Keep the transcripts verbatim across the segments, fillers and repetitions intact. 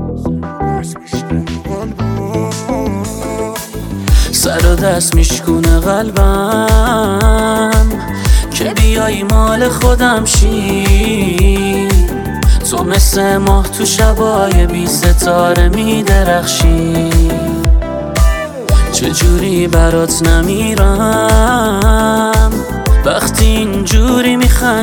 سر و دست میشکونه قلبم که بیای مال خودم شی. تو مثل ماه تو شبای بی ستاره میدرخشی. چجوری برات نمیرم وقتی اینجوری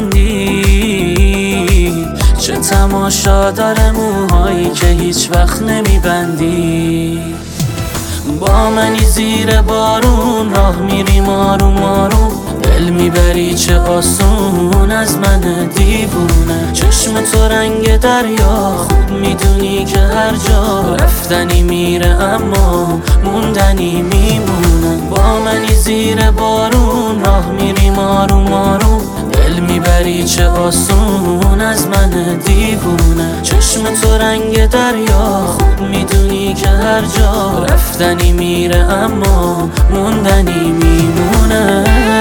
میخندی؟ چه تماشا داره موهایی که هیچ وقت نمیبندی؟ با منی زیر بارون راه میریم آروم آروم، دل میبری چه آسون از من دیوونه. چشم تو رنگ دریا، خوب میدونی که هر جا رفتنی میره اما موندنی میمونه. با منی زیر بارون راه میریم آروم آروم، دل میبری چه آسون از من دیوونه. چشم تو رنگ دریا، خوب میدونی که هر جا رفتنی میره اما موندنی میمونه.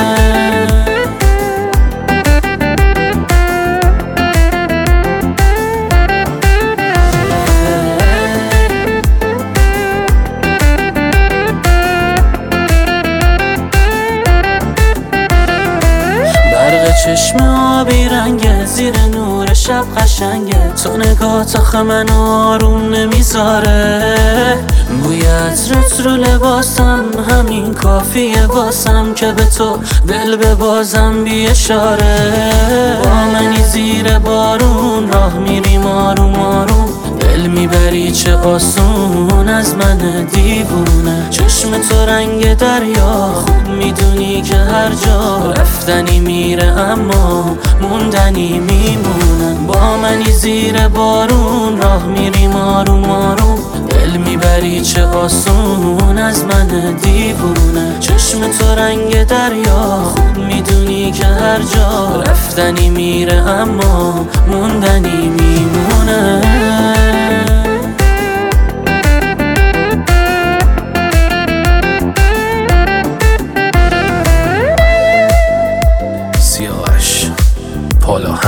چشم آبی رنگه، زیر نور شب قشنگه. تو نگاه آخه منو آروم نمیذاره. بوی عطرت رو لباسم همین کافیه واسم که به تو دل ببازم بی اشاره. با منی زیر بارون راه میریم آروم آروم، دل میبری چه آسون از من دیوونه. چشم تو رنگ دریا، خوب میدونی که هر جا رفتنی میره اما موندنی میمونه. با منی زیر بارون راه میریم آروم آروم، دل میبری چه آسون از من دیوونه. چشم تو رنگ دریا، خوب میدونی که هر جا رفتنی میره اما موندنی میمونه. سیاوش پالا